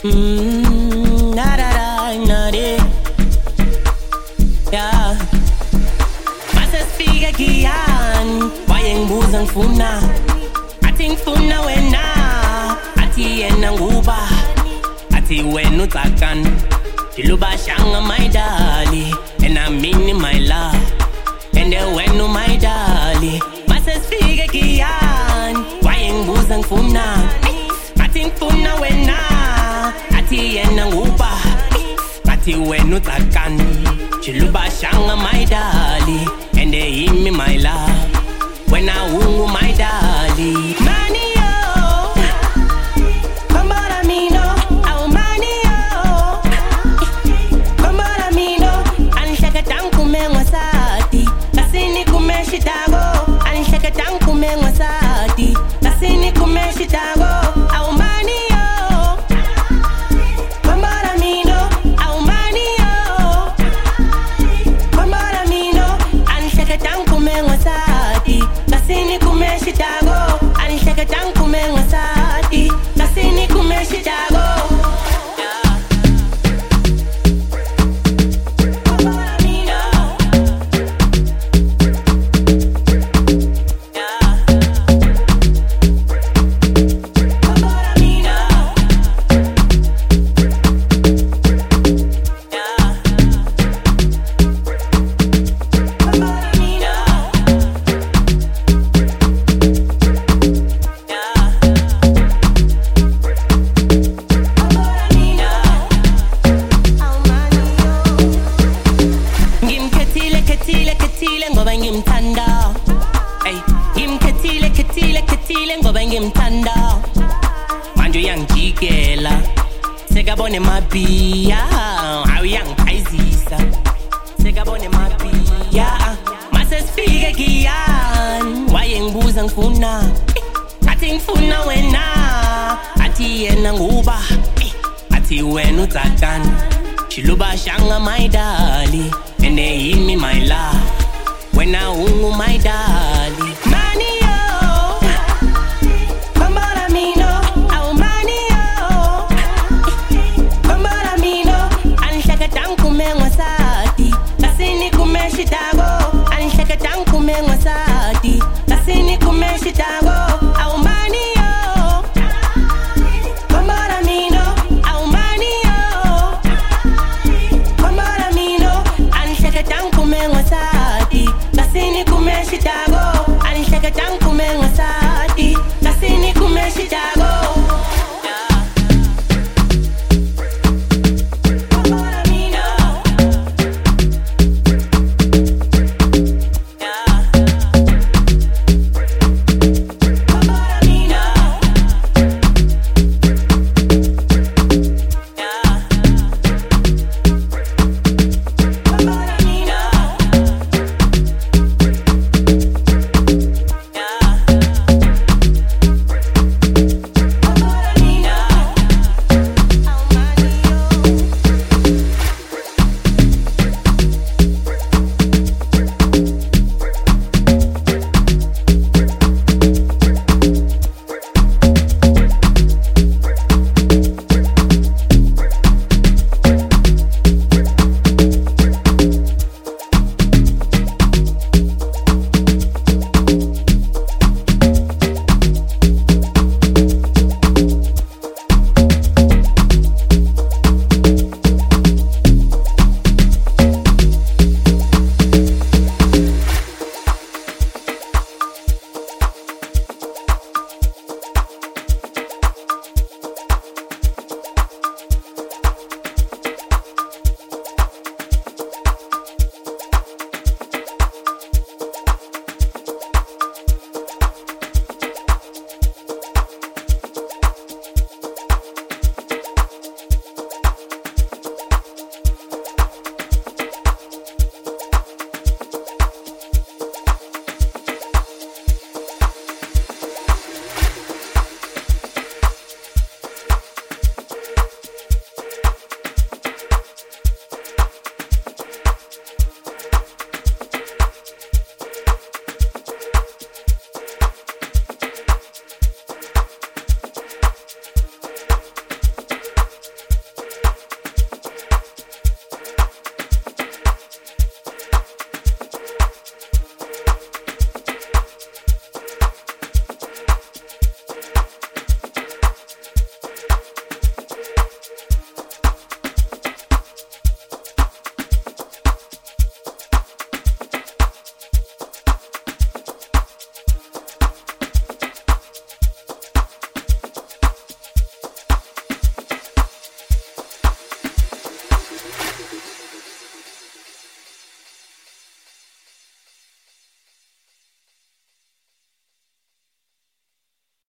Na-da-da-na-de. Yeah. Mase sifike kiyan wayengibuza ngifuna athi ngifuna wena athi yena nguba athi wena uTsakani dilubashanga my darling and I mean my love and wena my darling mase sifike kiyan wayengibuza ngifuna athi ngifuna wena athi yena nguba athi wena uTsakani dilubashanga my darling and they me my love when I woo my darling money oh come on me no oh money oh come on me no anishaka tangu mengwasati kasini kumeshitago anishaka tangu mengwasati kasini kumeshitago oh money oh come on me no oh money oh come on me no anishaka tangu mengwasati kasini kumeshitago anishaka tangu mengwasati kasini kumeshitago Sekabone mapia awuyangiphayizisa sekabone mapia mase sifike kiyan wayengibuza ngifuna athi ngifuna wena athi yena nguba athi wena uTsakani dilubashanga my darling and they me my love when I woo my darling